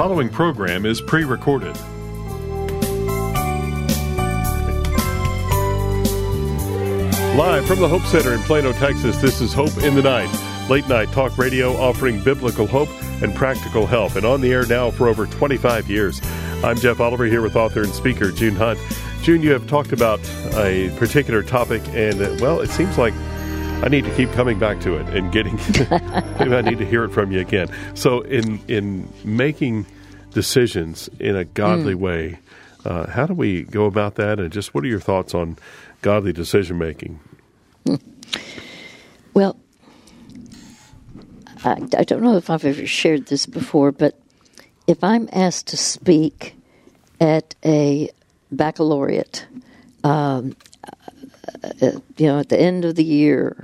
following program is pre-recorded. Live from the Hope Center in Plano, Texas, this is Hope in the Night. Late night talk radio offering biblical hope and practical help. And on the air now for over 25 years. I'm Jeff Oliver here with author and speaker June Hunt. June, you have talked about a particular topic, and, well, it seems like I need to keep coming back to it and getting, maybe I need to hear it from you again. So in making decisions in a godly way, how do we go about that? And just what are your thoughts on godly decision making? Well, I don't know if I've ever shared this before, but if I'm asked to speak at a baccalaureate, at the end of the year,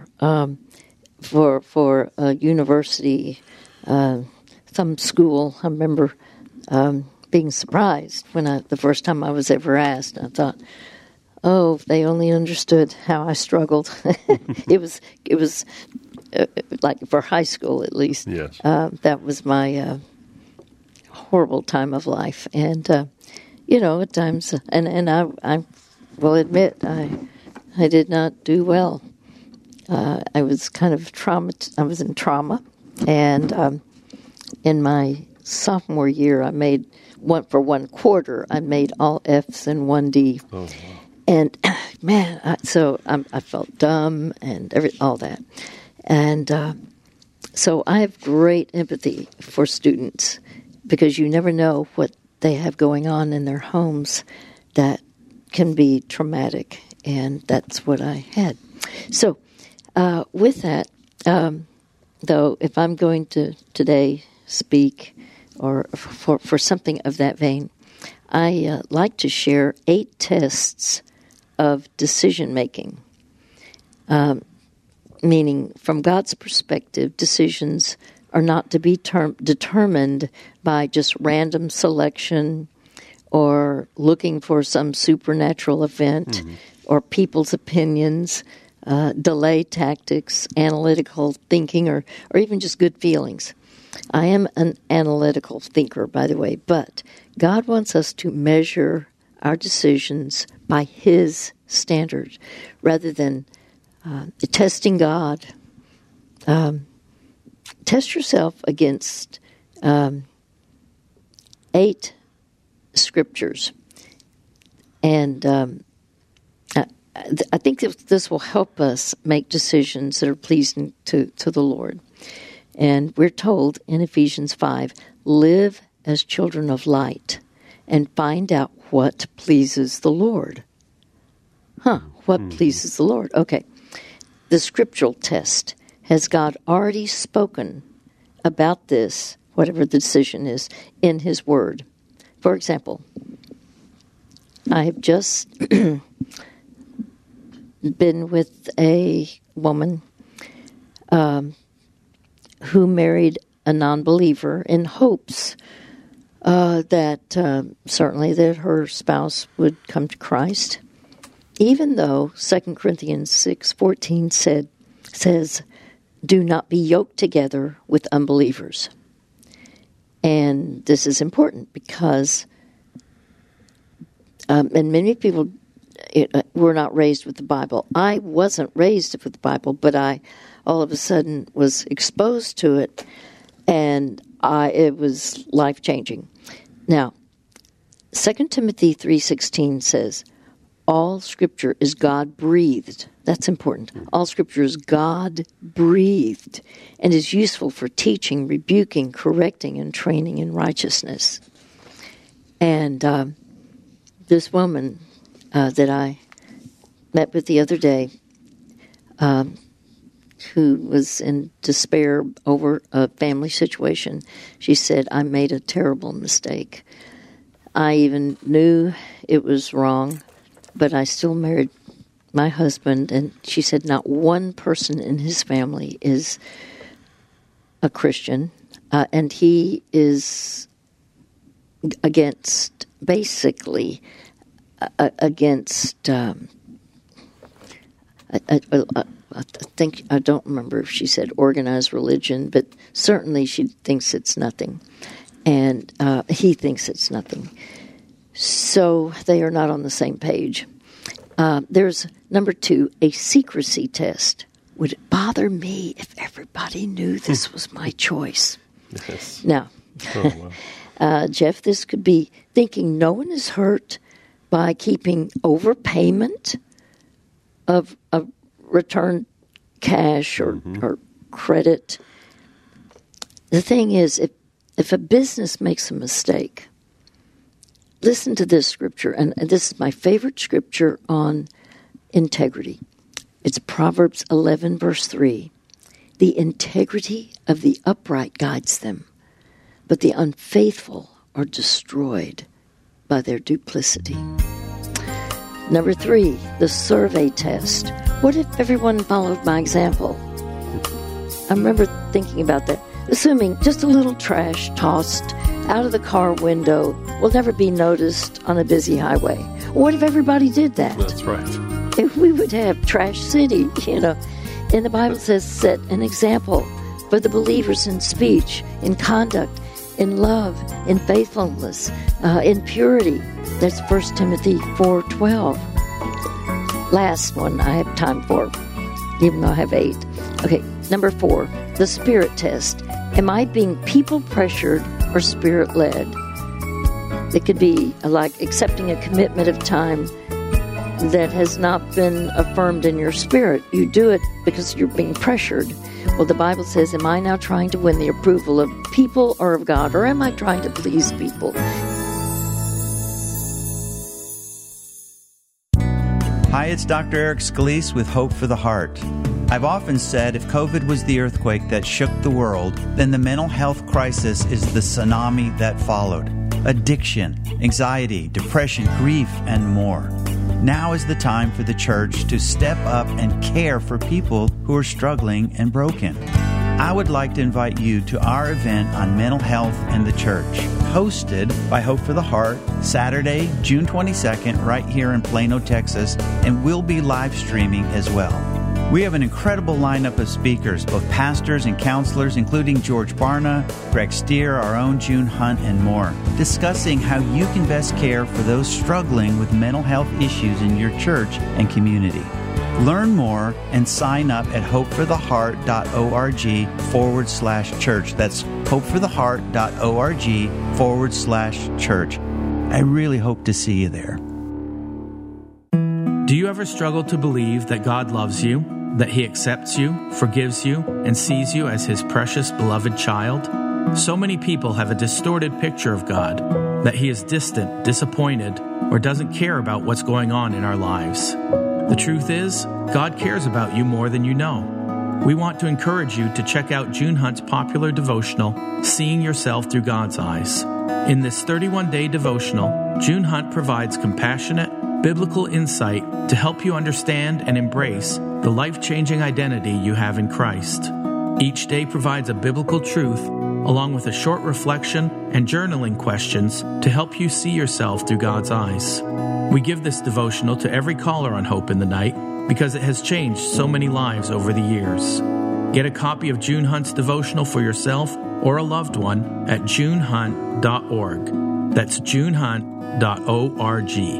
for a university, some school, I remember being surprised when the first time I was ever asked. I thought, oh, if they only understood how I struggled. It was like for high school at least. Yes. That was my horrible time of life, and at times, and I will admit I did not do well. I was kind of I was in trauma, and in my sophomore year, I made for one quarter. I made all Fs and one D. Oh, wow. And man, I felt dumb and all that. And so I have great empathy for students because you never know what they have going on in their homes that can be traumatic, and that's what I had. So with that, though, if I'm going to today speak or for something of that vein, I like to share 8 tests of decision-making, meaning from God's perspective, decisions are not to be determined by just random selection or looking for some supernatural event or people's opinions, delay tactics, analytical thinking, or even just good feelings. I am an analytical thinker, by the way, but God wants us to measure our decisions by His standard rather than testing God. Test yourself against 8 scriptures, and I think this will help us make decisions that are pleasing to the Lord. And we're told in Ephesians 5, live as children of light and find out what pleases the Lord. What pleases the Lord? Okay. The scriptural test. Has God already spoken about this, whatever the decision is, in His Word? For example, I have just been with a woman who married a non-believer in hopes that certainly that her spouse would come to Christ, even though 2 Corinthians 6:14 says, do not be yoked together with unbelievers. And this is important because and many people were not raised with the Bible. I wasn't raised with the Bible, but I all of a sudden was exposed to it, and it was life-changing. Now, 2 Timothy 3:16 says, all Scripture is God-breathed. That's important. All Scripture is God-breathed and is useful for teaching, rebuking, correcting, and training in righteousness. And this woman that I met with the other day, who was in despair over a family situation, she said, I made a terrible mistake. I even knew it was wrong, but I still married my husband, and she said not one person in his family is a Christian, and he is basically against I think, I don't remember if she said organized religion, but certainly she thinks it's nothing. and he thinks it's nothing. So they are not on the same page. There's number 2, a secrecy test. Would it bother me if everybody knew this was my choice? Yes. Now, Jeff, this could be thinking no one is hurt by keeping overpayment of return cash or credit. The thing is, if a business makes a mistake, listen to this scripture, and this is my favorite scripture on integrity. It's Proverbs 11, verse 3. The integrity of the upright guides them, but the unfaithful are destroyed by their duplicity. Number 3, the survey test. What if everyone followed my example? I remember thinking about that. Assuming just a little trash tossed out of the car window will never be noticed on a busy highway. What if everybody did that? That's right. If we would have Trash City, And the Bible says, set an example for the believers in speech, in conduct, in love, in faithfulness, in purity. That's 1 Timothy 4:12. Last one I have time for, even though I have 8. Okay, number 4, the spirit test. Am I being people-pressured or spirit-led? It could be like accepting a commitment of time that has not been affirmed in your spirit. You do it because you're being pressured. Well, the Bible says, am I now trying to win the approval of people or of God, or am I trying to please people? Hi, it's Dr. Eric Scalise with Hope for the Heart. I've often said if COVID was the earthquake that shook the world, then the mental health crisis is the tsunami that followed. Addiction, anxiety, depression, grief, and more. Now is the time for the church to step up and care for people who are struggling and broken. I would like to invite you to our event on mental health in the church, hosted by Hope for the Heart, Saturday, June 22nd, right here in Plano, Texas, and we'll be live streaming as well. We have an incredible lineup of speakers, both pastors and counselors, including George Barna, Greg Stier, our own June Hunt, and more, discussing how you can best care for those struggling with mental health issues in your church and community. Learn more and sign up at hopefortheheart.org/church. That's hopefortheheart.org/church. I really hope to see you there. Do you ever struggle to believe that God loves you, that He accepts you, forgives you, and sees you as His precious, beloved child? So many people have a distorted picture of God, that He is distant, disappointed, or doesn't care about what's going on in our lives. The truth is, God cares about you more than you know. We want to encourage you to check out June Hunt's popular devotional, Seeing Yourself Through God's Eyes. In this 31-day devotional, June Hunt provides compassionate, biblical insight to help you understand and embrace the life-changing identity you have in Christ. Each day provides a biblical truth, along with a short reflection and journaling questions to help you see yourself through God's eyes. We give this devotional to every caller on Hope in the Night because it has changed so many lives over the years. Get a copy of June Hunt's devotional for yourself or a loved one at junehunt.org. That's junehunt.org.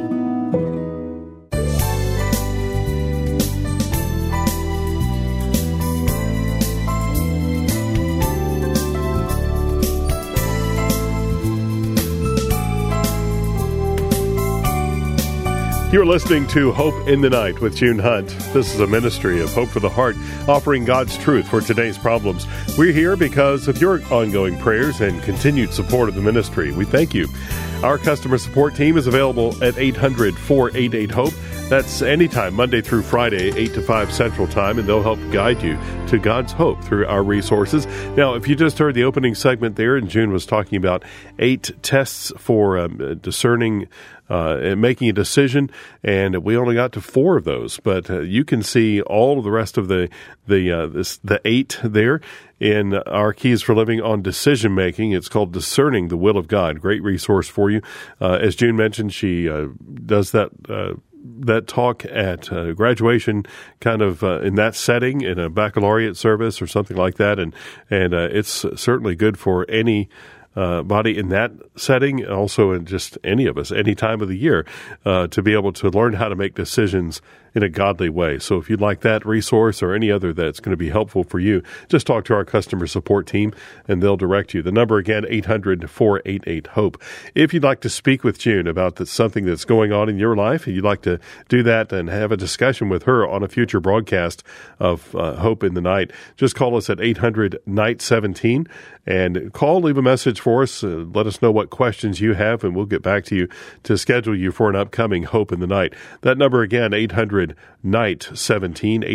You're listening to Hope in the Night with June Hunt. This is a ministry of Hope for the Heart, offering God's truth for today's problems. We're here because of your ongoing prayers and continued support of the ministry. We thank you. Our customer support team is available at 800-488-HOPE. That's anytime, Monday through Friday, 8 to 5 Central Time, and they'll help guide you to God's hope through our resources. Now, if you just heard the opening segment there, and June was talking about 8 tests for discerning and making a decision, and we only got to 4 of those, but you can see all of the rest of the 8 there in our Keys for Living on decision making. It's called Discerning the Will of God. Great resource for you. As June mentioned, she does that talk at graduation, kind of in that setting, in a baccalaureate service or something like that, and it's certainly good for any body in that setting, also in just any of us, any time of the year, to be able to learn how to make decisions in a godly way. So if you'd like that resource or any other that's going to be helpful for you, just talk to our customer support team and they'll direct you. The number again, 800-488-HOPE. If you'd like to speak with June about something that's going on in your life, and you'd like to do that and have a discussion with her on a future broadcast of Hope in the Night, just call us at 800-NIGHT-17 and leave a message for us. Let us know what questions you have, and we'll get back to you to schedule you for an upcoming Hope in the Night. That number again, 800-NIGHT-17,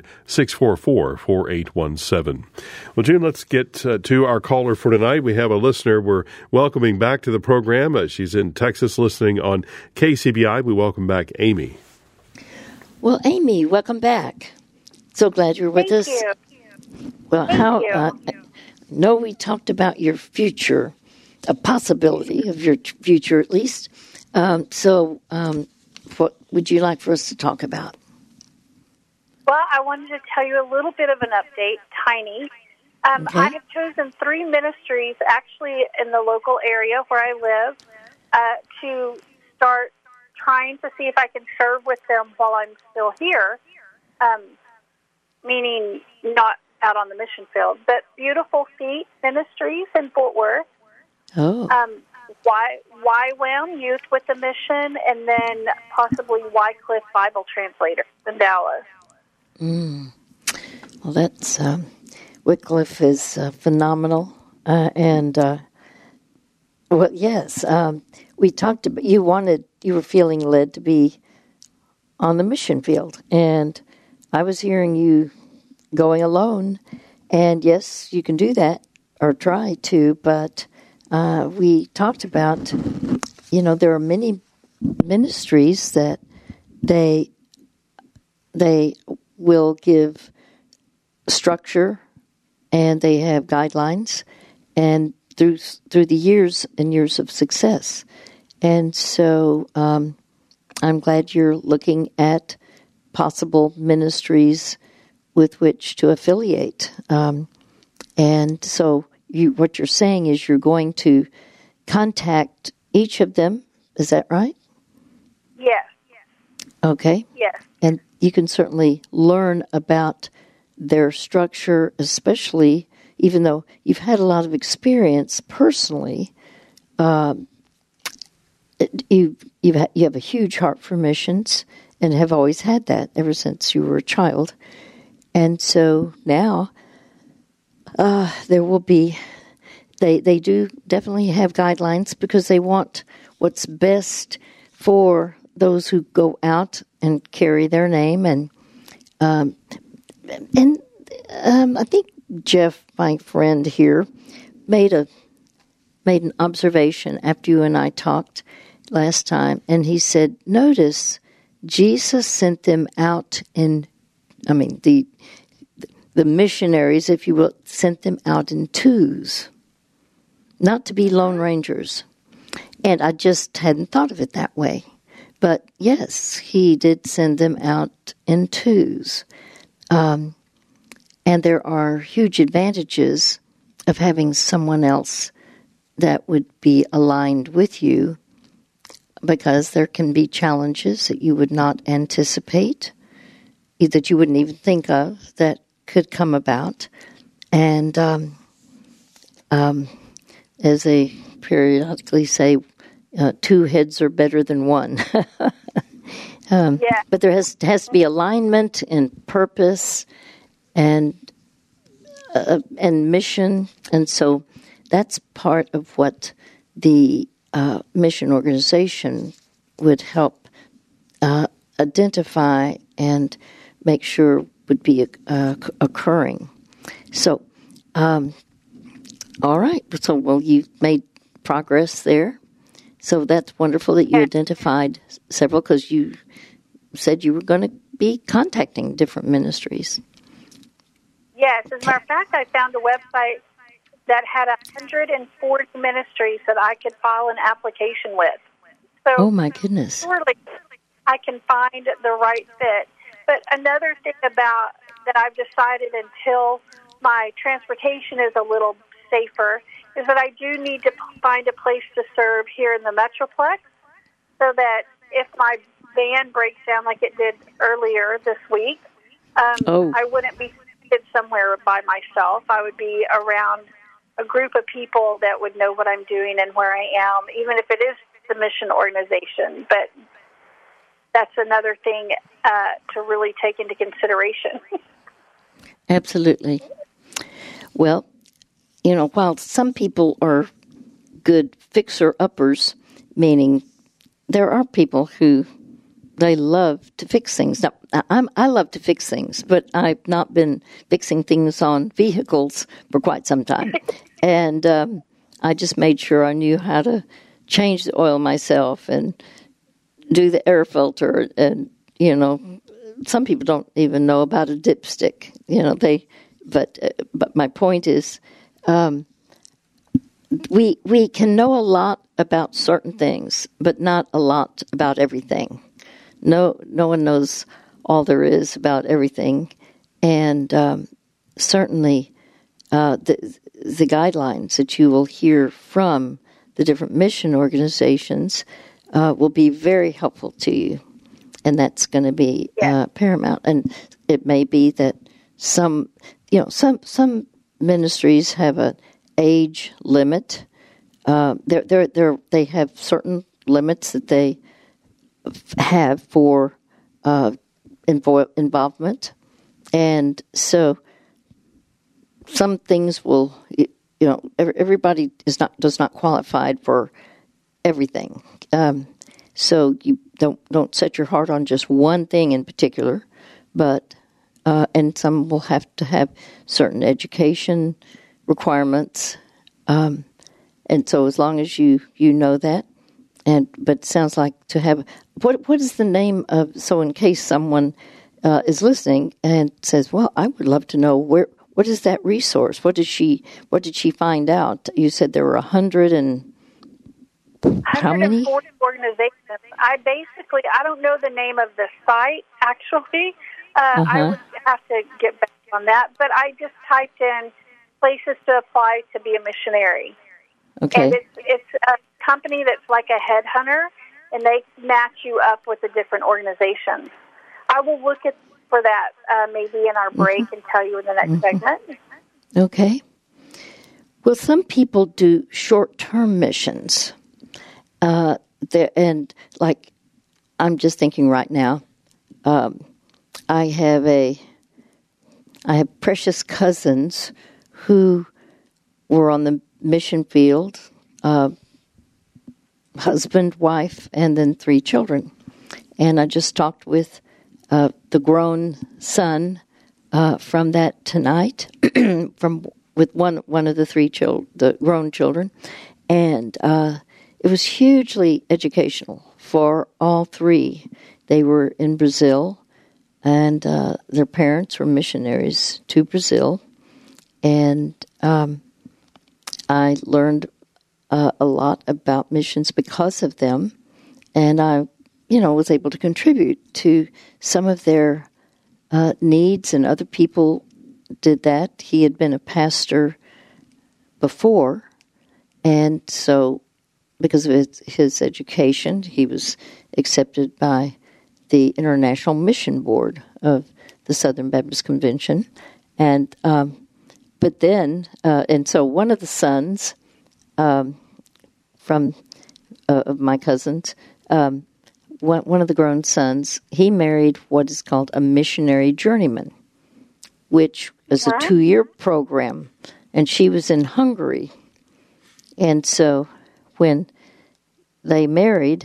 800-644-4817. Well, June, let's get to our caller for tonight. We have a listener we're welcoming back to the program. She's in Texas listening on KCBI. We welcome back Amy. Well, Amy, welcome back. So glad you're with us. Thank you. Well, Thank you. I know we talked about your future, a possibility of your future at least. What would you like for us to talk about? Well, I wanted to tell you a little bit of an update, tiny. Okay. I have chosen 3 ministries, actually in the local area where I live, to start trying to see if I can serve with them while I'm still here, meaning not out on the mission field, but Beautiful Feet Ministries in Fort Worth. Oh. YWAM, Youth with a Mission, and then possibly Wycliffe Bible Translators in Dallas. Well, that's Wycliffe is phenomenal, yes, we talked about you were feeling led to be on the mission field, and I was hearing you going alone, and yes, you can do that or try to, but we talked about, there are many ministries that they will give structure and they have guidelines and through the years and years of success. And so I'm glad you're looking at possible ministries with which to affiliate. And so what you're saying is you're going to contact each of them. Is that right? Yes. Okay. Yes. And you can certainly learn about their structure, especially even though you've had a lot of experience personally. You have a huge heart for missions and have always had that ever since you were a child. And so now there will be, they do definitely have guidelines because they want what's best for those who go out and carry their name. And I think Jeff, my friend here, made an observation after you and I talked last time, and he said, notice Jesus sent them out the missionaries, if you will, sent them out in twos, not to be lone rangers. And I just hadn't thought of it that way. But yes, he did send them out in twos. And there are huge advantages of having someone else that would be aligned with you, because there can be challenges that you would not anticipate, that you wouldn't even think of, that could come about. And as they periodically say, 2 heads are better than one. But there has to be alignment and purpose and mission, and so that's part of what the mission organization would help identify and make sure would be occurring. So, all right. So, well, you've made progress there. So that's wonderful that you identified several, because you said you were going to be contacting different ministries. Yes. As a matter of fact, I found a website that had 140 ministries that I could file an application with. So, oh, my goodness. Surely I can find the right fit. But another thing that I've decided until my transportation is a little safer is that I do need to find a place to serve here in the Metroplex so that if my van breaks down like it did earlier this week, I wouldn't be seated somewhere by myself. I would be around a group of people that would know what I'm doing and where I am, even if it is the mission organization. But that's another thing to really take into consideration. Absolutely. Well, while some people are good fixer-uppers, meaning there are people who they love to fix things. Now, I love to fix things, but I've not been fixing things on vehicles for quite some time. And I just made sure I knew how to change the oil myself and do the air filter. And, some people don't even know about a dipstick. But my point is, we can know a lot about certain things, but not a lot about everything. No one knows all there is about everything, and certainly the guidelines that you will hear from the different mission organizations will be very helpful to you, and that's going to be paramount. And it may be that some ministries have an age limit. They have certain limits that they have for involvement, and so some things will, everybody does not qualify for everything. So you don't set your heart on just one thing in particular, but and some will have to have certain education requirements, and so as long as you know that. But it sounds like to have what is the name of, so in case someone is listening and says, well, I would love to know what is that resource? What did she find out? You said there were 100 and how many? 140 organizations. I don't know the name of the site actually. I would have to get back on that, but I just typed in places to apply to be a missionary. Okay. And it's a company that's like a headhunter, and they match you up with the different organizations. I will look for that maybe in our break and tell you in the next segment. Okay. Well, some people do short-term missions. And like, I'm just thinking right now, I have precious cousins who were on the mission field, husband, wife, and then 3 children. And I just talked with the grown son from that tonight, with one of the 3 the grown children, and it was hugely educational for all 3. They were in Brazil, and their parents were missionaries to Brazil, and I learned a lot about missions because of them, and I, was able to contribute to some of their needs, and other people did that. He had been a pastor before, and so because of his education, he was accepted by the International Mission Board of the Southern Baptist Convention, and but then, and so one of the sons from of my cousins, one of the grown sons, he married what is called a missionary journeyman, which is a 2-year program, and she was in Hungary. And so when they married,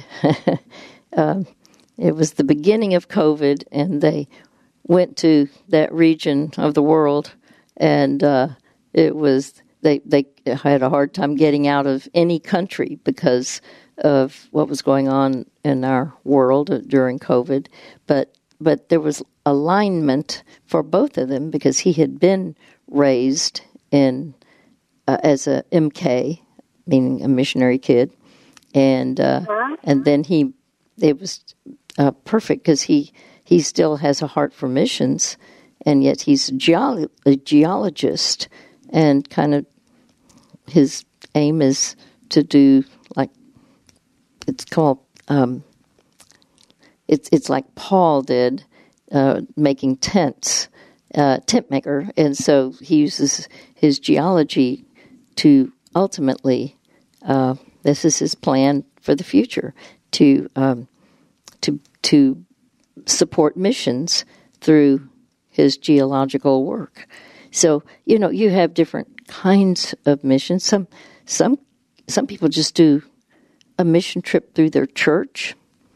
it was the beginning of COVID, and they went to that region of the world, and it was they had a hard time getting out of any country because of what was going on in our world during COVID. But there was alignment for both of them because he had been raised in as a MK, meaning a missionary kid, and then it was perfect because he still has a heart for missions, and yet he's a geologist, and kind of his aim is to do, like, it's called, it's like Paul did, making tents, tent maker. And so he uses his geology to ultimately, this is his plan for the future, to support missions through his geological work. So, you have different kinds of missions. Some people just do a mission trip through their church.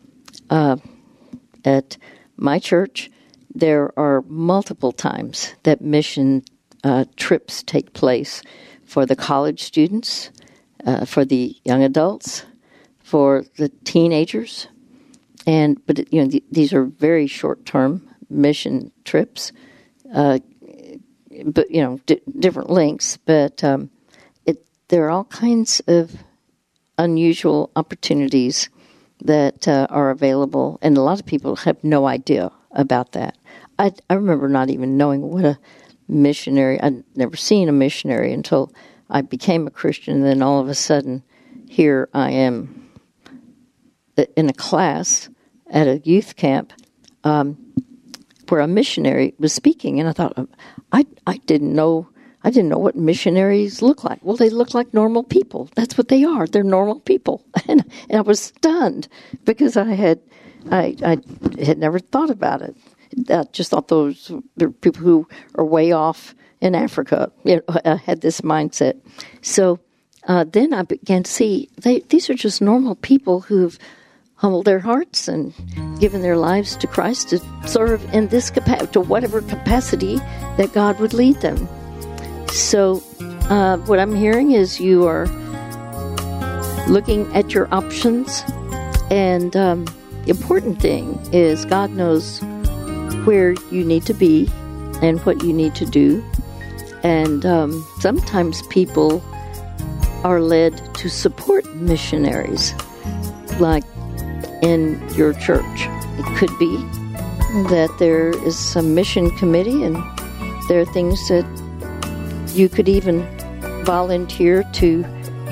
At my church, there are multiple times that mission trips take place for the college students, for the young adults, for the teenagers, but these are very short-term mission trips, but different lengths. But there are all kinds of unusual opportunities that are available, and a lot of people have no idea about that. I remember not even knowing what a missionary. I'd never seen a missionary until I became a Christian, and then all of a sudden, here I am in a class at a youth camp where a missionary was speaking, and I thought, I didn't know what missionaries look like. Well, they look like normal people. That's what they are. They're normal people, and I was stunned because I had never thought about it. I just thought those were people who are way off in Africa. Had this mindset. So then I began to see these are just normal people who've humbled their hearts and given their lives to Christ to serve in this to whatever capacity that God would lead them. So what I'm hearing is you are looking at your options, and the important thing is God knows where you need to be and what you need to do. And sometimes people are led to support missionaries, like in your church. It could be that there is some mission committee, and there are things that you could even volunteer to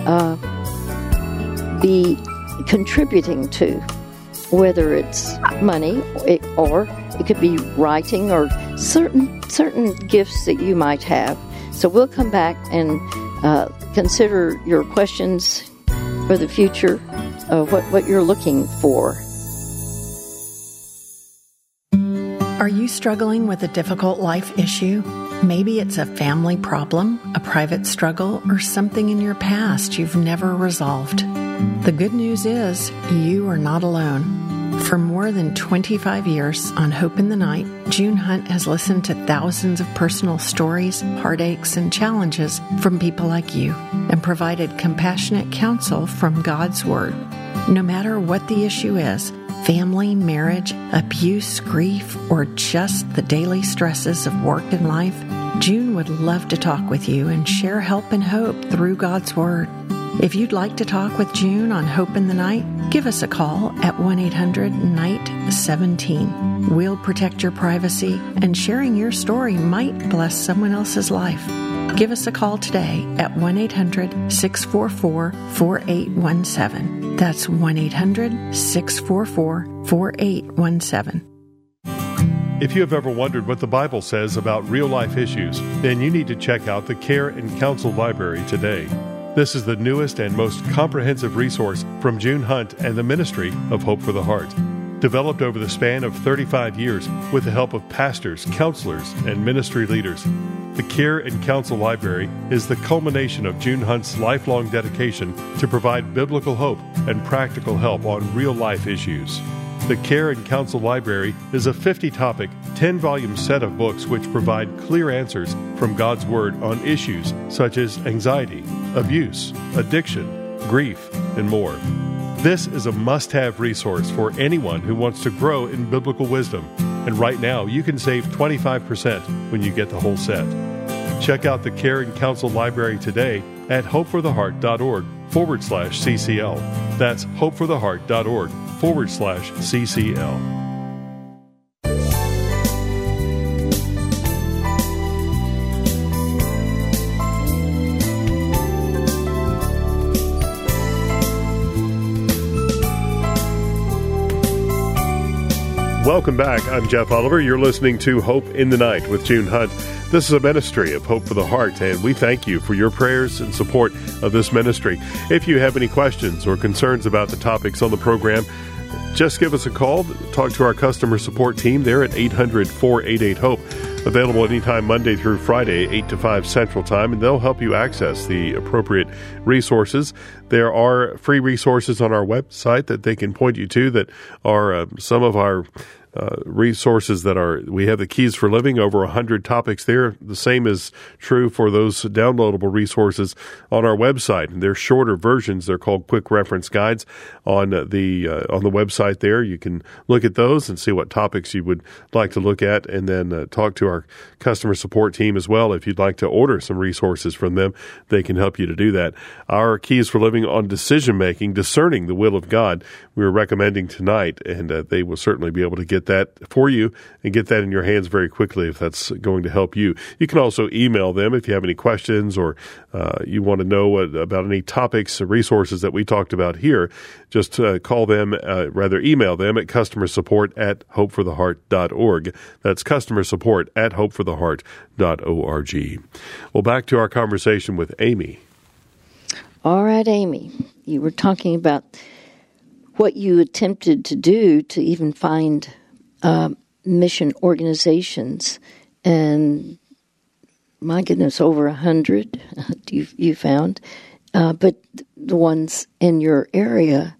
be contributing to, whether it's money or it could be writing or certain gifts that you might have. So we'll come back and consider your questions for the future, what you're looking for. Are you struggling with a difficult life issue? Maybe it's a family problem, a private struggle, or something in your past you've never resolved. The good news is you are not alone. For more than 25 years on Hope in the Night, June Hunt has listened to thousands of personal stories, heartaches, and challenges from people like you and provided compassionate counsel from God's Word. No matter what the issue is, family, marriage, abuse, grief, or just the daily stresses of work and life, June would love to talk with you and share help and hope through God's Word. If you'd like to talk with June on Hope in the Night, give us a call at 1-800-NIGHT-17. We'll protect your privacy, and sharing your story might bless someone else's life. Give us a call today at 1-800-644-4817. That's 1-800-644-4817. If you have ever wondered what the Bible says about real-life issues, then you need to check out the Care and Counsel Library today. This is the newest and most comprehensive resource from June Hunt and the Ministry of Hope for the Heart. Developed over the span of 35 years with the help of pastors, counselors, and ministry leaders, the Care and Counsel Library is the culmination of June Hunt's lifelong dedication to provide biblical hope and practical help on real-life issues. The Care and Counsel Library is a 50-topic, 10-volume set of books which provide clear answers from God's Word on issues such as anxiety, abuse, addiction, grief, and more. This is a must-have resource for anyone who wants to grow in biblical wisdom, and right now you can save 25% when you get the whole set. Check out the Care and Counsel Library today at hopefortheheart.org/CCL. That's hopefortheheart.org/CCL. Welcome back. I'm Jeff Oliver. You're listening to Hope in the Night with June Hunt. This is a ministry of Hope for the Heart, and we thank you for your prayers and support of this ministry. If you have any questions or concerns about the topics on the program, just give us a call. Talk to our customer support team there at 800-488-HOPE. Available anytime Monday through Friday, 8 to 5 Central Time, and they'll help you access the appropriate resources. There are free resources on our website that they can point you to that are some of our resources we have the Keys for Living, over 100 topics there. The same is true for those downloadable resources on our website. And they're shorter versions. They're called quick reference guides on the website there. You can look at those and see what topics you would like to look at, and then talk to our customer support team as well. If you'd like to order some resources from them, they can help you to do that. Our Keys for Living on decision making, discerning the will of God, we're recommending tonight, and they will certainly be able to get that for you and get that in your hands very quickly if that's going to help you. You can also email them if you have any questions or you want to know about any topics or resources that we talked about here. Just email them at customersupport@hopefortheheart.org. That's customersupport@hopefortheheart.org. Well, back to our conversation with Amy. All right, Amy, you were talking about what you attempted to do to even find mission organizations, and my goodness, over 100 you found, but the ones in your area,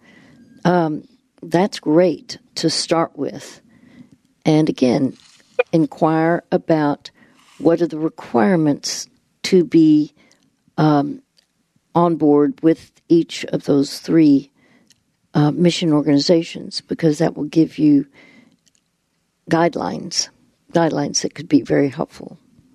that's great to start with. And again, inquire about what are the requirements to be on board with each of those three mission organizations, because that will give you guidelines that could be very helpful.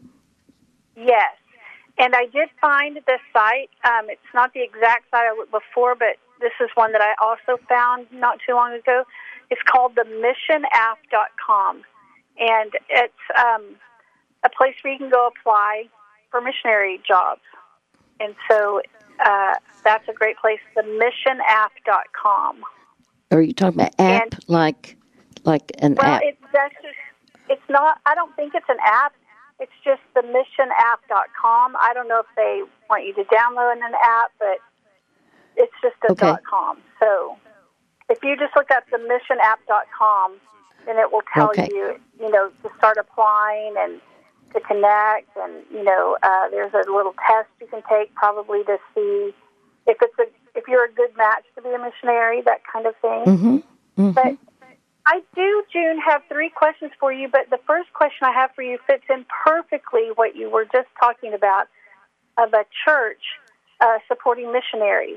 Yes, and I did find the site. It's not the exact site I looked before, but this is one that I also found not too long ago. It's called themissionapp.com, and it's a place where you can go apply for missionary jobs. And so that's a great place, themissionapp.com. Are you talking about app, like an app? It's not, I don't think it's an app. It's just themissionapp.com. I don't know if they want you to download an app, but it's just a .com. So if you just look up themissionapp.com, then it will tell you, to start applying and to connect. And, there's a little test you can take probably to see if you're a good match to be a missionary, that kind of thing. Mm-hmm. Mm-hmm. But I do, June, have 3 questions for you, but the first question I have for you fits in perfectly what you were just talking about of a church supporting missionaries,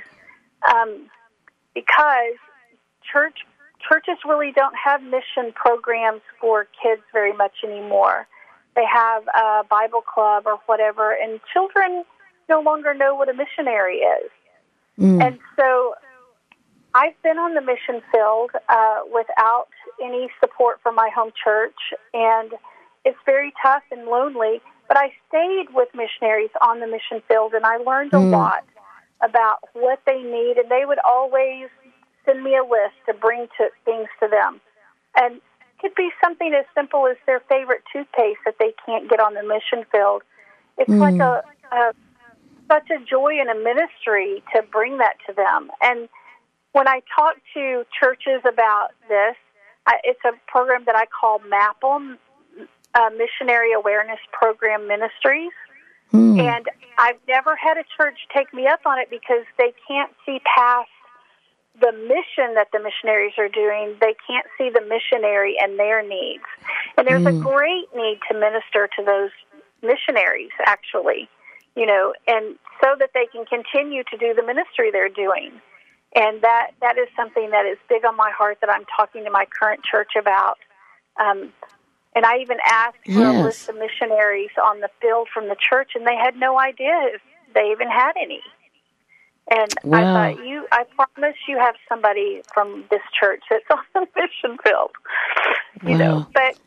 because churches really don't have mission programs for kids very much anymore. They have a Bible club or whatever, and children no longer know what a missionary is. Mm. And so I've been on the mission field without any support from my home church, and it's very tough and lonely, but I stayed with missionaries on the mission field, and I learned a lot about what they need, and they would always send me a list to bring things to them. And it could be something as simple as their favorite toothpaste that they can't get on the mission field. It's like such a joy in a ministry to bring that to them. And when I talk to churches about this, it's a program that I call MAPL, Missionary Awareness Program Ministries. And I've never had a church take me up on it because they can't see past the mission that the missionaries are doing. They can't see the missionary and their needs. And there's a great need to minister to those missionaries, actually, and so that they can continue to do the ministry they're doing. And that is something that is big on my heart that I'm talking to my current church about. And I even asked for a list of missionaries on the field from the church, and they had no idea if they even had any. And I thought, I promise you have somebody from this church that's on the mission field. But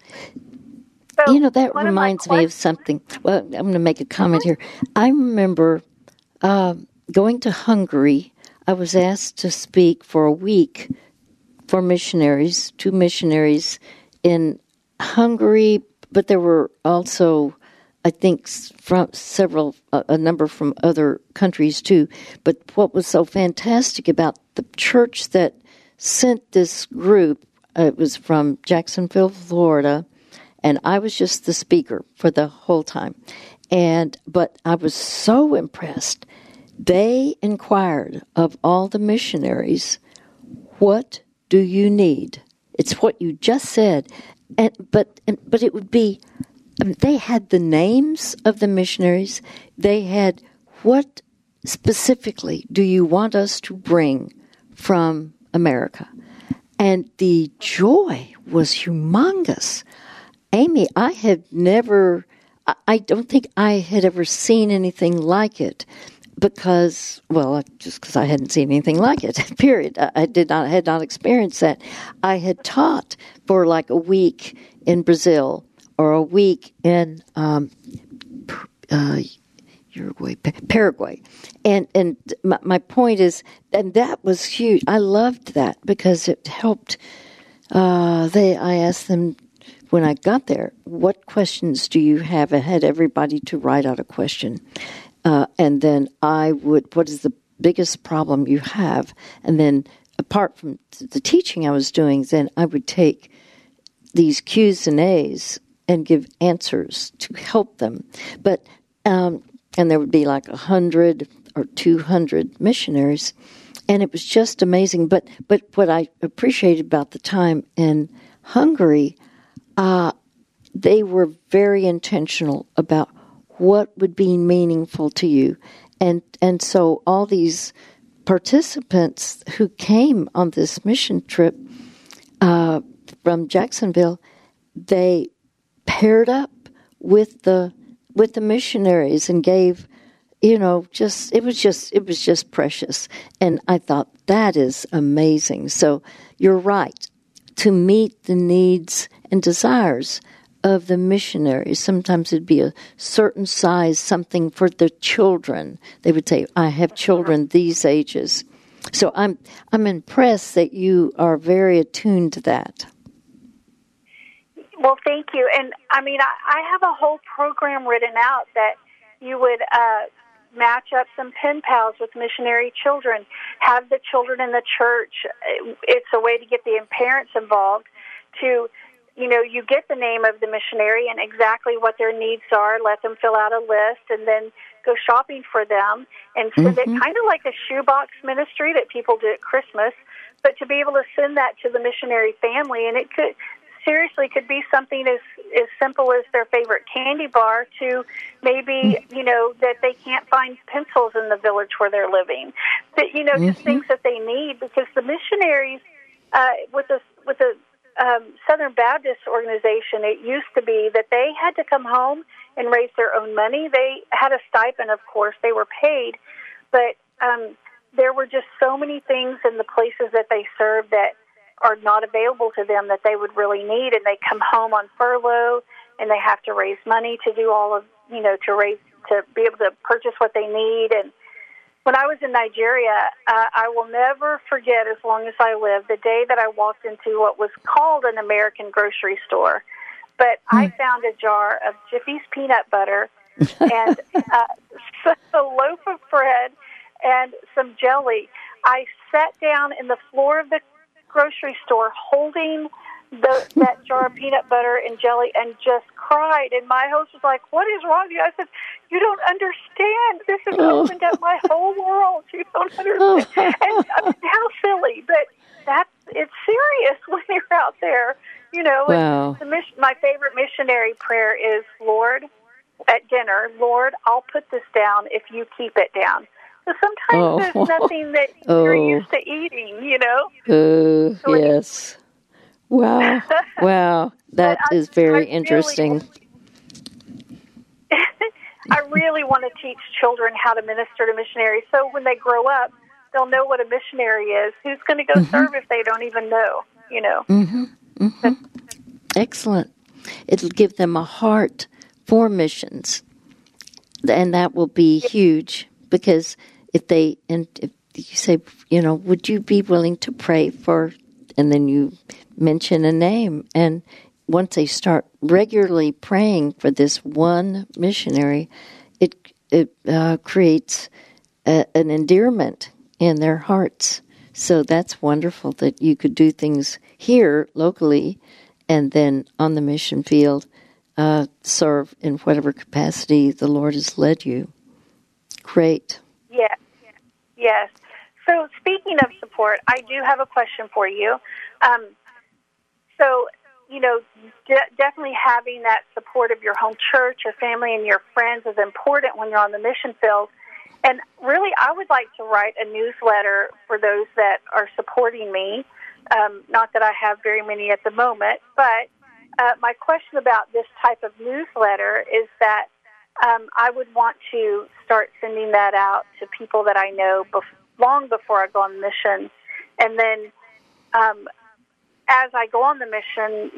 that reminds me of something. Well, I'm going to make a comment here. I remember going to Hungary. I was asked to speak for a week for missionaries, 2 missionaries in Hungary, but there were also, I think, from a number from other countries too. But what was so fantastic about the church that sent this group, it was from Jacksonville, Florida, and I was just the speaker for the whole time. But I was so impressed. They inquired of all the missionaries, what do you need? It's what you just said. But it would be, they had the names of the missionaries. They had, what specifically do you want us to bring from America? And the joy was humongous. Amy, I don't think I had ever seen anything like it. Because I hadn't seen anything like it, period. I had not experienced that. I had taught for like a week in Brazil or a week in Paraguay. And my point is, and that was huge. I loved that because it helped. I asked them when I got there, what questions do you have? I had everybody to write out a question. And then what is the biggest problem you have? And then apart from the teaching I was doing, then I would take these Q's and A's and give answers to help them. But, and there would be like 100 or 200 missionaries. And it was just amazing. But what I appreciated about the time in Hungary, they were very intentional about what would be meaningful to you. And so all these participants who came on this mission trip from Jacksonville, they paired up with the missionaries and gave, it was just precious. And I thought, that is amazing. So you're right, to meet the needs and desires of the missionaries. Sometimes it'd be a certain size, something for the children. They would say, I have children these ages. So I'm impressed that you are very attuned to that. Well, thank you. And I mean, I have a whole program written out that you would match up some pen pals with missionary children, have the children in the church. It's a way to get the parents involved to, you get the name of the missionary and exactly what their needs are, let them fill out a list, and then go shopping for them and send it kind of like a shoebox ministry that people do at Christmas, but to be able to send that to the missionary family. And it could be something as simple as their favorite candy bar to maybe, that they can't find pencils in the village where they're living. But, just things that they need, because the missionaries, with the Southern Baptist organization, it used to be that they had to come home and raise their own money. They had a stipend, of course. They were paid. But there were just so many things in the places that they served that are not available to them that they would really need. And they come home on furlough, and they have to raise money to do all of, to be able to purchase what they need. And when I was in Nigeria, I will never forget, as long as I live, the day that I walked into what was called an American grocery store. But I found a jar of Jiffy's peanut butter and a loaf of bread and some jelly. I sat down in the floor of the grocery store holding that jar of peanut butter and jelly and just cried. And my host was like, "What is wrong with you?" I said, "You don't understand. This has opened up my whole world. You don't understand." And how silly, but it's serious when you're out there, Wow. My favorite missionary prayer is, "Lord, at dinner, Lord, I'll put this down if you keep it down." So sometimes there's nothing that you're used to eating, Yes. Wow. Wow. That is very interesting. I really want to teach children how to minister to missionaries, so when they grow up, they'll know what a missionary is. Who's going to go serve if they don't even know, Excellent. It'll give them a heart for missions, and that will be huge, because if you say, would you be willing to pray for, and then you mention a name, and once they start regularly praying for this one missionary, it creates an endearment in their hearts. So that's wonderful that you could do things here locally and then on the mission field serve in whatever capacity the Lord has led you. Great. Yes. So speaking of support, I do have a question for you. Definitely having that support of your home church, your family, and your friends is important when you're on the mission field. And really, I would like to write a newsletter for those that are supporting me. Not that I have very many at the moment, but my question about this type of newsletter is that I would want to start sending that out to people that I know long before I go on the mission. And then as I go on the mission,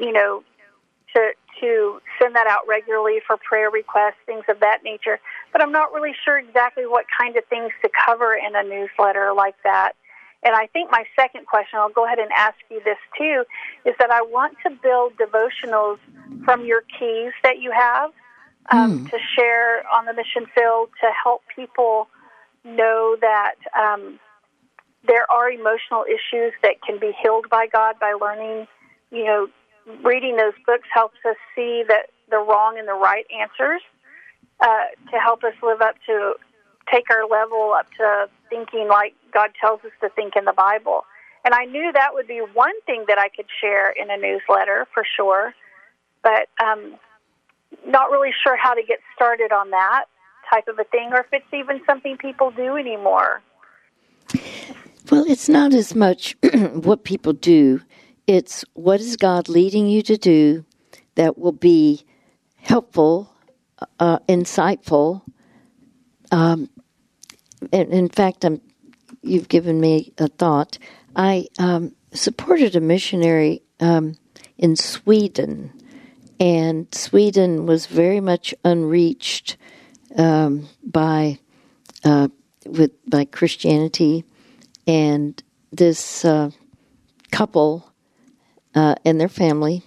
to send that out regularly for prayer requests, things of that nature. But I'm not really sure exactly what kind of things to cover in a newsletter like that. And I think my second question, I'll go ahead and ask you this too, is that I want to build devotionals from your keys that you have to share on the mission field to help people know that there are emotional issues that can be healed by God by learning. Reading those books helps us see that the wrong and the right answers to help us live up to, take our level up to thinking like God tells us to think in the Bible. And I knew that would be one thing that I could share in a newsletter for sure, but not really sure how to get started on that type of a thing, or if it's even something people do anymore. Well, it's not as much what people do. It's what is God leading you to do that will be helpful, insightful. And in fact, you've given me a thought. I supported a missionary in Sweden, and Sweden was very much unreached by Christianity, and this couple and their family,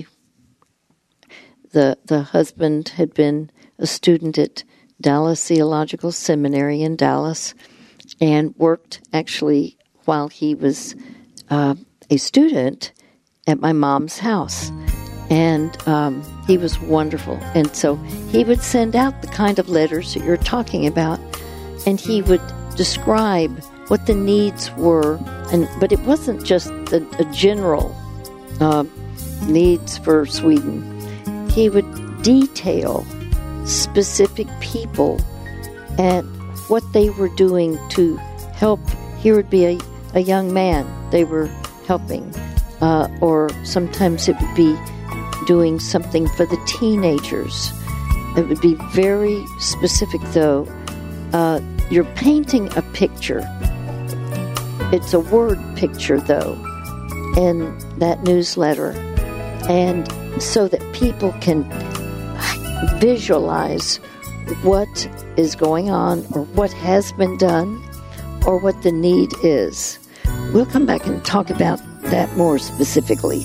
the husband had been a student at Dallas Theological Seminary in Dallas and worked actually while he was a student at my mom's house. And he was wonderful. And so he would send out the kind of letters that you're talking about, and he would describe what the needs were. But it wasn't just a general needs for Sweden. He would detail specific people and what they were doing to help. Here would be a young man they were helping, or sometimes it would be doing something for the teenagers. It would be very specific, though. You're painting a picture. It's a word picture, though, in that newsletter, and so that people can visualize what is going on or what has been done or what the need is. We'll come back and talk about that more specifically.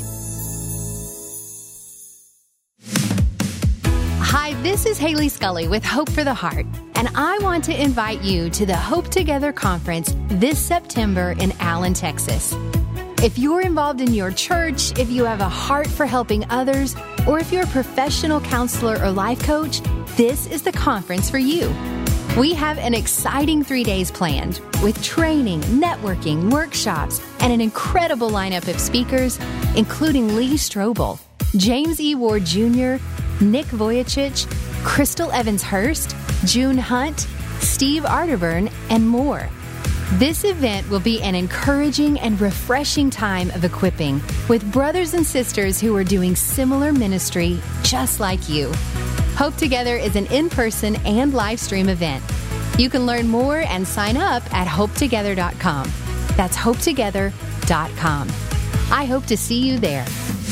Hi, this is Haley Scully with Hope for the Heart, and I want to invite you to the Hope Together Conference this September in Allen, Texas. If you're involved in your church, if you have a heart for helping others, or if you're a professional counselor or life coach, this is the conference for you. We have an exciting 3 days planned with training, networking, workshops, and an incredible lineup of speakers, including Lee Strobel, James E. Ward Jr., Nick Vujicic, Crystal Evans-Hurst, June Hunt, Steve Arterburn, and more. This event will be an encouraging and refreshing time of equipping with brothers and sisters who are doing similar ministry just like you. Hope Together is an in-person and live stream event. You can learn more and sign up at hopetogether.com. That's hopetogether.com. I hope to see you there.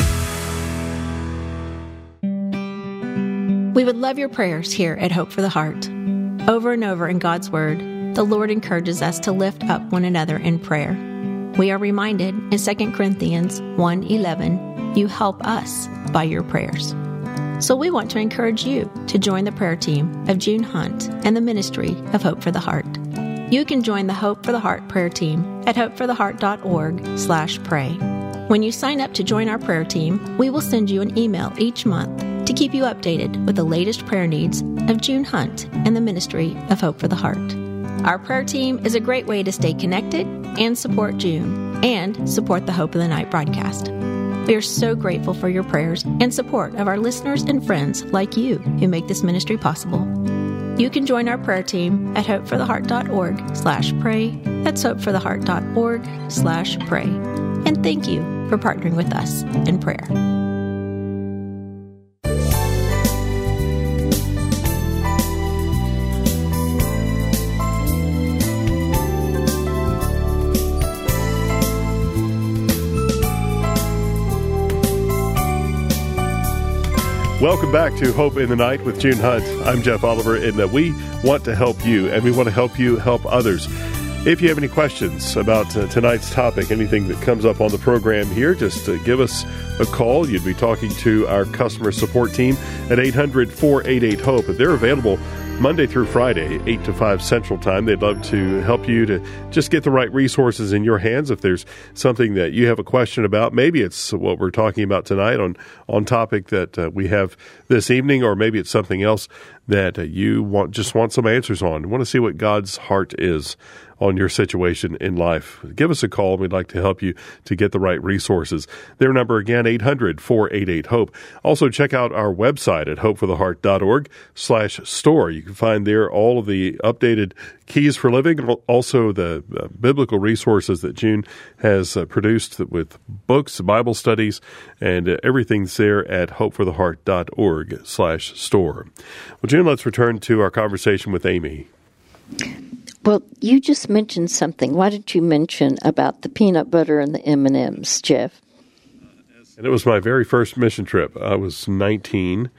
We would love your prayers here at Hope for the Heart. Over and over in God's Word, the Lord encourages us to lift up one another in prayer. We are reminded in 2 Corinthians 1:11, you help us by your prayers. So we want to encourage you to join the prayer team of June Hunt and the ministry of Hope for the Heart. You can join the Hope for the Heart prayer team at hopefortheheart.org/pray. When you sign up to join our prayer team, we will send you an email each month to keep you updated with the latest prayer needs of June Hunt and the ministry of Hope for the Heart. Our prayer team is a great way to stay connected and support June and support the Hope of the Night broadcast. We are so grateful for your prayers and support of our listeners and friends like you who make this ministry possible. You can join our prayer team at hopefortheheart.org/pray. That's hopefortheheart.org/pray. And thank you for partnering with us in prayer. Welcome back to Hope in the Night with June Hunt. I'm Jeff Oliver, and we want to help you, and we want to help you help others. If you have any questions about tonight's topic, anything that comes up on the program here, just give us a call. You'd be talking to our customer support team at 800-488-HOPE. They're available Monday through Friday, 8 to 5 Central Time. They'd love to help you to just get the right resources in your hands. If there's something that you have a question about, maybe it's what we're talking about tonight on topic that we have this evening, or maybe it's something else that you want some answers on. You want to see what God's heart is on your situation in life. Give us a call. We'd like to help you to get the right resources. Their number again, 800-488-HOPE. Also, check out our website at hopefortheheart.org/store. You can find there all of the updated keys for living, also the biblical resources that June has produced with books, Bible studies, and everything's there at hopefortheheart.org/store. Well, June, let's return to our conversation with Amy. Well, you just mentioned something. Why did you mention about the peanut butter and the M&Ms, Jeff? And it was my very first mission trip. I was 19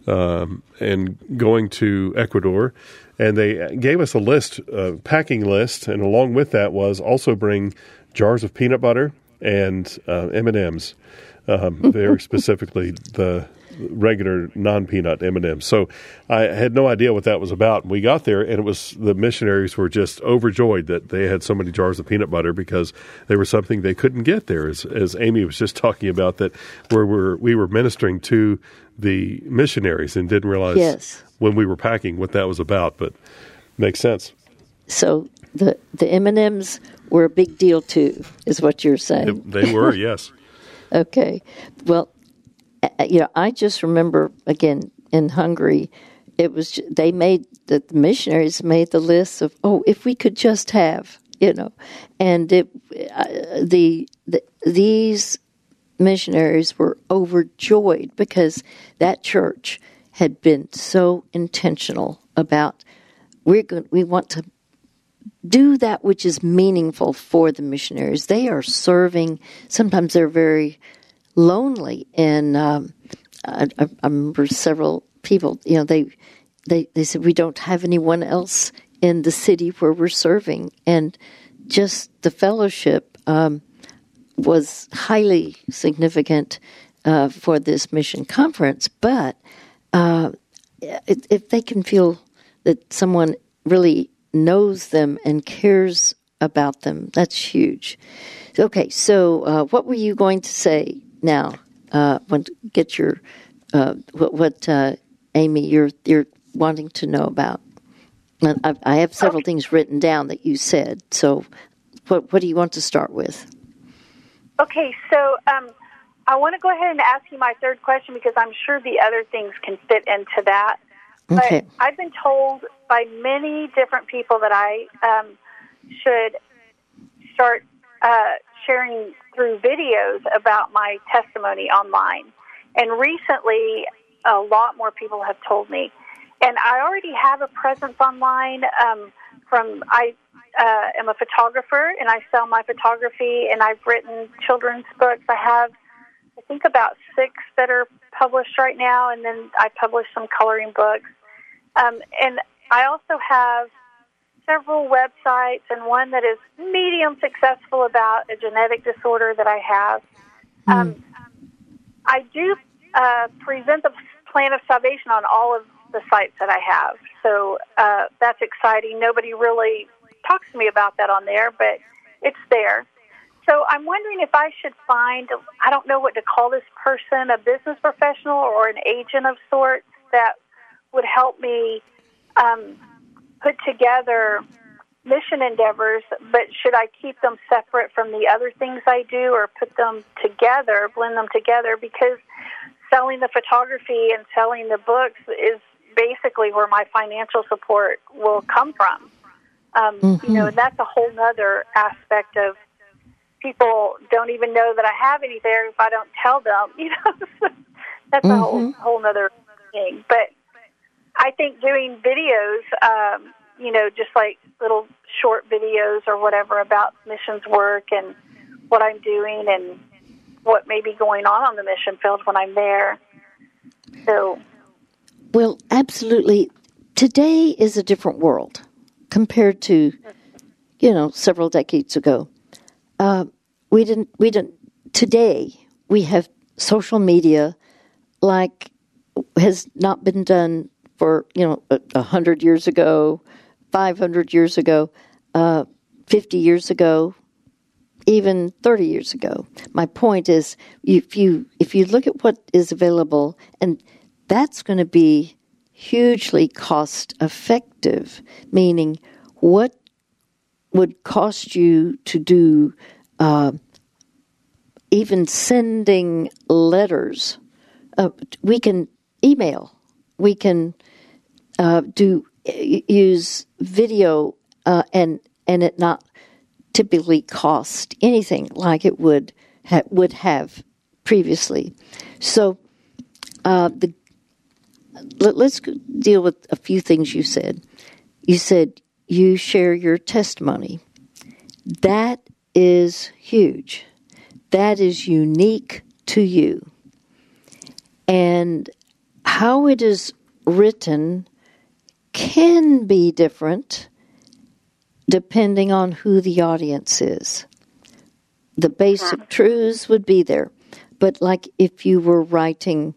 and going to Ecuador, and they gave us a list, a packing list, and along with that was also bring jars of peanut butter and M&Ms, very specifically the regular non-peanut M&Ms. So I had no idea what that was about. We got there, and it was the missionaries were just overjoyed that they had so many jars of peanut butter because they were something they couldn't get there. As Amy was just talking about, that we were ministering to the missionaries and didn't realize when we were packing what that was about, but makes sense. So the M&Ms were a big deal too, is what you're saying. They were, yes. Okay. Well, I just remember, again, in Hungary, it was the missionaries made the list of, if we could just have, and these missionaries were overjoyed because that church had been so intentional about we want to do that which is meaningful for the missionaries. They are serving. Sometimes they're very lonely, and I remember several people. They said, we don't have anyone else in the city where we're serving, and just the fellowship was highly significant for this mission conference. But if they can feel that someone really knows them and cares about them, that's huge. Okay, so what were you going to say now? Get your what Amy you're wanting to know about. I have several things written down that you said. So, what do you want to start with? Okay, so I want to go ahead and ask you my third question because I'm sure the other things can fit into that. Okay. But I've been told by many different people that I should start sharing through videos about my testimony online. And recently, a lot more people have told me. And I already have a presence online I am a photographer, and I sell my photography, and I've written children's books. I have, I think, about 6 that are published right now, and then I publish some coloring books. And I also have several websites, and one that is medium successful about a genetic disorder that I have. I do present the plan of salvation on all of the sites that I have. So that's exciting. Nobody really talks to me about that on there, but it's there. So I'm wondering if I should find, I don't know what to call this person, a business professional or an agent of sorts that would help me put together mission endeavors, but should I keep them separate from the other things I do, or put them together, blend them together? Because selling the photography and selling the books is basically where my financial support will come from. You know, and that's a whole other aspect of people don't even know that I have any there if I don't tell them, you know. That's a whole other thing. But I think doing videos, you know, just like little short videos or whatever about missions work and what I'm doing and what may be going on the mission field when I'm there. So, well, absolutely. Today is a different world compared to, you know, several decades ago. Today we have social media like has not been done for, 100 years ago, 500 years ago, 50 years ago, even 30 years ago. My point is, if you look at what is available, and that's going to be hugely cost effective, meaning what would cost you to do even sending letters. We can email. We can use video and it not typically cost anything like it would have previously. So let's deal with a few things you said. You said you share your testimony. That is huge. That is unique to you. And how it is written can be different depending on who the audience is. The basic truths would be there. But like if you were writing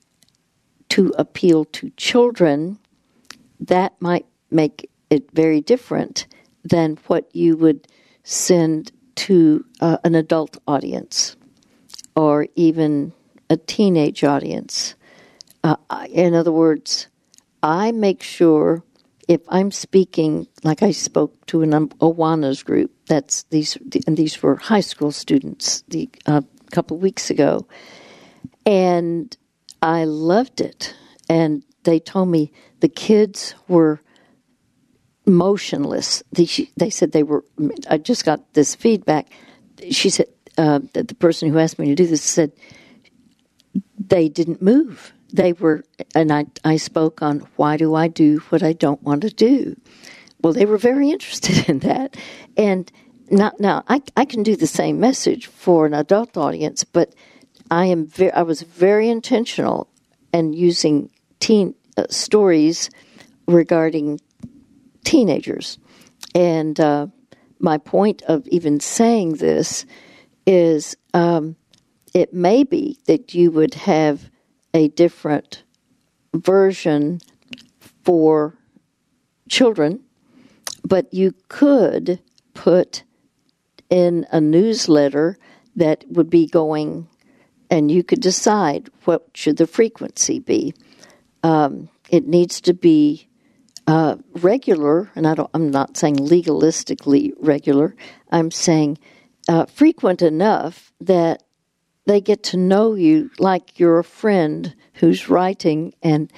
to appeal to children, that might make it very different than what you would send to an adult audience or even a teenage audience. In other words, I make sure if I'm speaking, like I spoke to an Awanas group, these were high school students a couple weeks ago, and I loved it. And they told me the kids were motionless. They said they were. I just got this feedback. She said that the person who asked me to do this said they didn't move. They were, and I spoke on why do I do what I don't want to do. Well, they were very interested in that, and now I can do the same message for an adult audience, but I was very intentional in using teen stories regarding teenagers. And my point of even saying this is it may be that you would have a different version for children, but you could put in a newsletter that would be going, and you could decide what should the frequency be. It needs to be regular, and I'm not saying legalistically regular. I'm saying frequent enough that they get to know you like you're a friend who's writing, and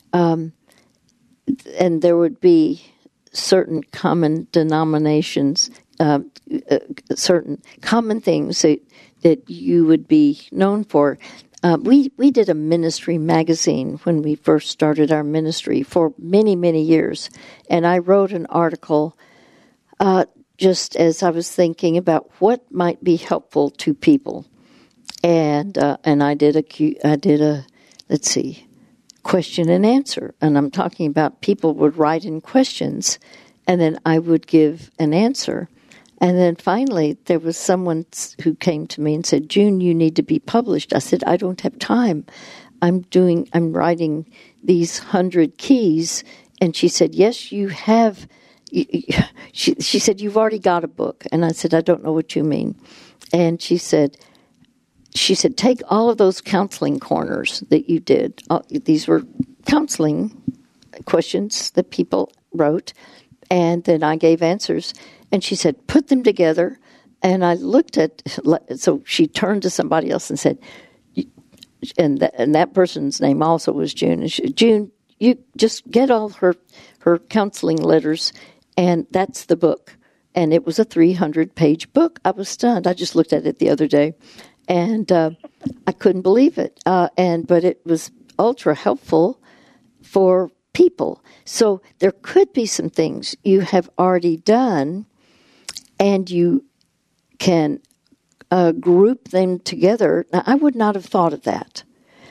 there would be certain common denominations, certain common things that you would be known for. We did a ministry magazine when we first started our ministry for many, many years, and I wrote an article just as I was thinking about what might be helpful to people, and I did a question and answer, and I'm talking about people would write in questions, and then I would give an answer. And then finally, there was someone who came to me and said, "June, you need to be published." I said, "I don't have time. I'm writing these 100 keys. And she said, yes, you have. She said, you've already got a book. And I said, I don't know what you mean. And she said, take all of those counseling corners that you did. These were counseling questions that people wrote. And then I gave answers. And she said, put them together. And I looked at, so she turned to somebody else and said, and that person's name also was June. And June, you just get all her counseling letters, and that's the book. And it was a 300-page book. I was stunned. I just looked at it the other day, and I couldn't believe it. But it was ultra helpful for people. So there could be some things you have already done, and you can group them together. Now, I would not have thought of that.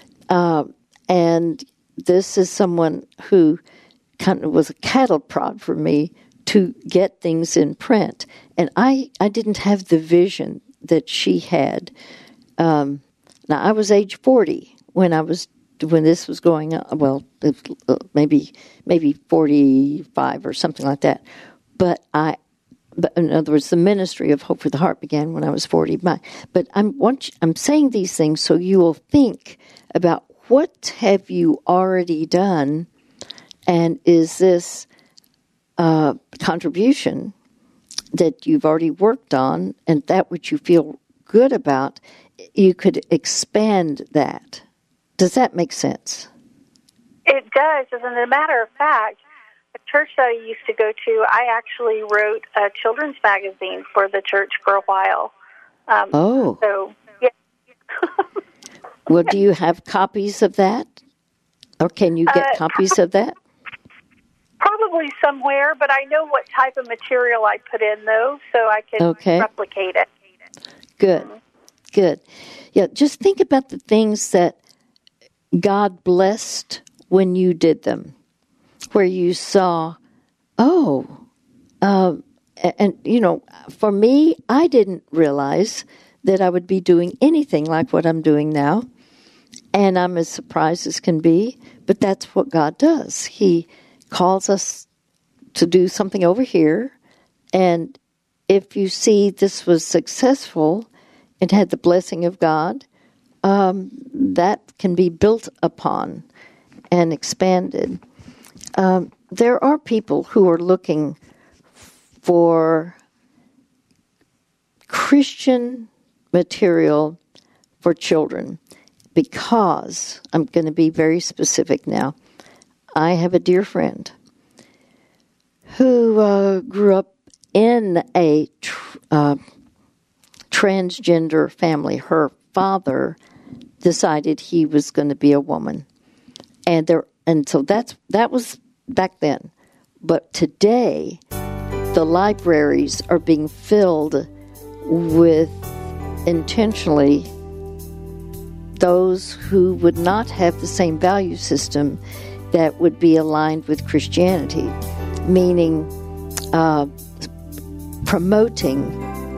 And this is someone who kind of was a cattle prod for me to get things in print. And I didn't have the vision that she had. Now, I was age 40 when this was going on. Well, maybe 45 or something like that. But in other words, the ministry of Hope for the Heart began when I was 40. But I'm saying these things so you will think about what have you already done, and is this contribution that you've already worked on, and that which you feel good about, you could expand that. Does that make sense? It does. As a matter of fact, a church that I used to go to, I actually wrote a children's magazine for the church for a while. So, yeah. Well, do you have copies of that? Or can you get copies of that? Probably somewhere, but I know what type of material I put in, though, so I can replicate it. Good. Good. Yeah, just think about the things that God blessed when you did them, where you saw, and, for me, I didn't realize that I would be doing anything like what I'm doing now, and I'm as surprised as can be, but that's what God does. He calls us to do something over here, and if you see this was successful and had the blessing of God, that can be built upon and expanded. There are people who are looking for Christian material for children because, I'm going to be very specific now, I have a dear friend who grew up in a transgender family. Her father decided he was going to be a woman. And so that was back then. But today, the libraries are being filled with intentionally those who would not have the same value system that would be aligned with Christianity, meaning promoting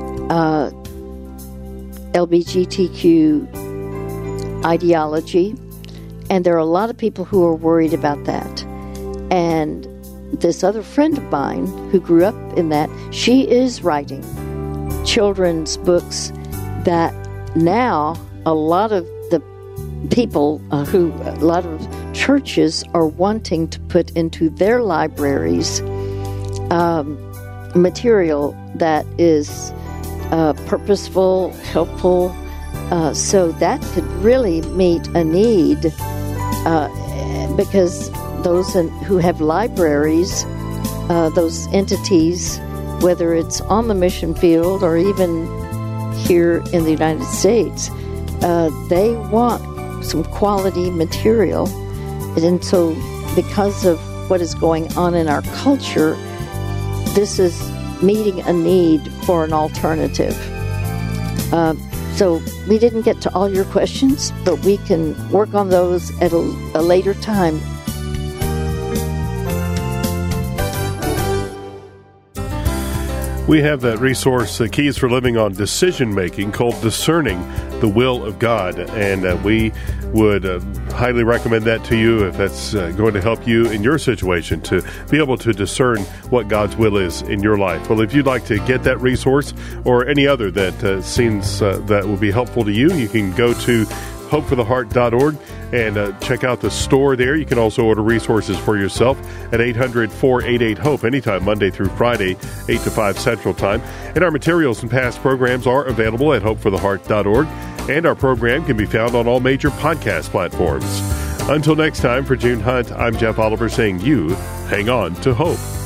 LGBTQ ideology. And there are a lot of people who are worried about that. And this other friend of mine who grew up in that, she is writing children's books that now a lot of the people a lot of churches are wanting to put into their libraries material that is purposeful, helpful, so that could really meet a need because those who have libraries, those entities, whether it's on the mission field or even here in the United States, they want some quality material. And so because of what is going on in our culture, this is meeting a need for an alternative. So we didn't get to all your questions, but we can work on those at a later time. We have that resource, Keys for Living on Decision Making, called Discerning the Will of God. And we would highly recommend that to you if that's going to help you in your situation to be able to discern what God's will is in your life. Well, if you'd like to get that resource or any other that seems that will be helpful to you, you can go to hopefortheheart.org and check out the store there. You can also order resources for yourself at 800-488-HOPE anytime, Monday through Friday, 8 to 5 Central Time. And our materials and past programs are available at hopefortheheart.org, and our program can be found on all major podcast platforms. Until next time, for June Hunt, I'm Jeff Oliver saying you hang on to hope.